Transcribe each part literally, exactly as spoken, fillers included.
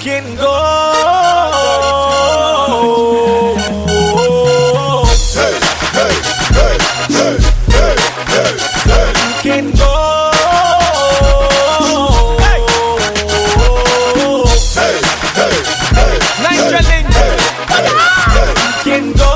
can go. Hey, hey, hey, hey, hey, hey, hey. You can go. Hey, hey, hey, hey. Niger Link. You can go.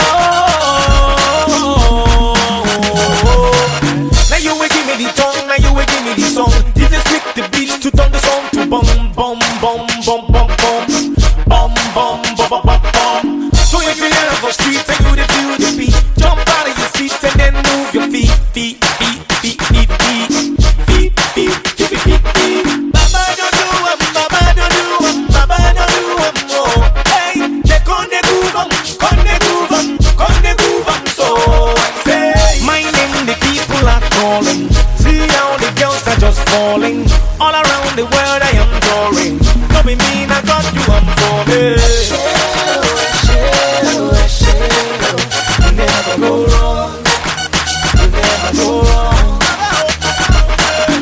Now you will give me the tongue. Now you will give me the song. This is click the beat to turn the song to bum bum bum bum bum bum bum bum bum bum bum bum. So if you're on the streets and you feel the beat, jump out of your seats and then move your feet, feet, feet, feet, feet, feet, feet, feet, feet, feet, feet. Baba don't do um, Baba don't do um, Baba don't do um, oh. Hey, they con the groove um, con the groove um, con the groove um. So I say, my name the people are calling. See how the girls are just falling. All around the world I am touring. Don't be mean, I got you, I'm for me. You never go wrong. You never go wrong. You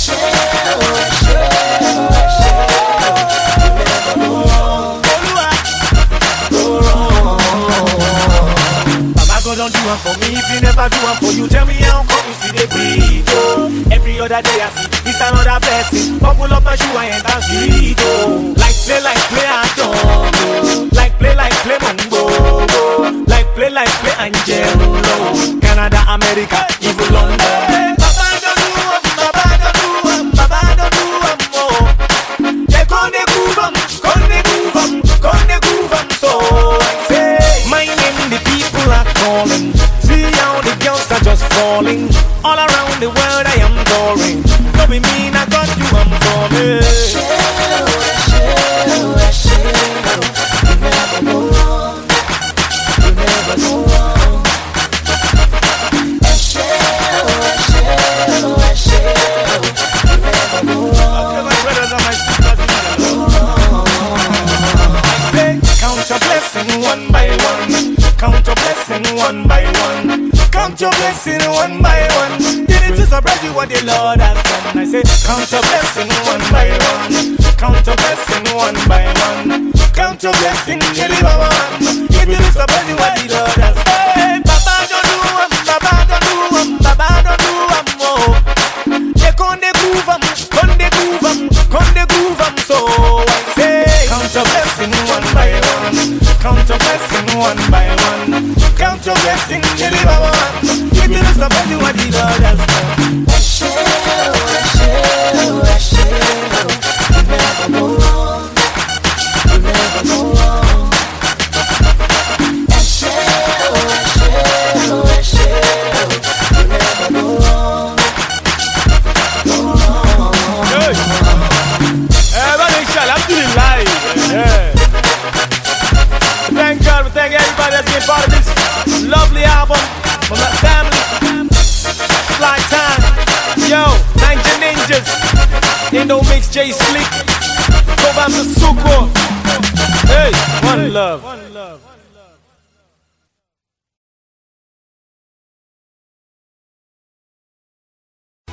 never go wrong. Go wrong. Baba God don't do one for me. If you never do one for you, tell me how come you see the breathe. Oh. Every other day I see it's another blessing. Bubble up my shoe and enter street. Oh. Like play, like play, I don't. Like play, like play, Mongo. Like play, like play, Angelo. Canada, America, even London. Baba don't do um, Baba don't do um, Baba don't do um, oh. They con the groove um, con the groove um, con the groove um. So I say, my name the people are calling. See how the girls are just falling. All around the world I am touring. Don't be mean, I got you, I'm for me. You never go wrong. You never go wrong. You never go wrong. My brothers and my sisters, you never go wrong. I say, count your blessing one by one. Count your blessing one by one. Count your blessing one by one. Did it to surprise you what the Lord has done? I say, count your blessing one by one. Count your blessing one by one. Count your blessing, deliver one. Did it to surprise you what the Lord has done? Hey, Baba don't do um, Baba don't do um, Baba don't do um, oh. They con the groove um, con the groove um, con the groove um. So I say, count your blessing one by one. Count your blessing one by one. Count your blessing, deliver one. Give you the surprise you what the Lord has done. You never go wrong. You never go wrong. You never go wrong. Go wrong. Hey, everybody shout, alhamdulillah. Yeah. Thank God, we thank everybody that's been part of this lovely album from my family. Fly Time, yo, Niger Ninjas, Indo Mix J Slick, Go Bam Suko. Hey, one love.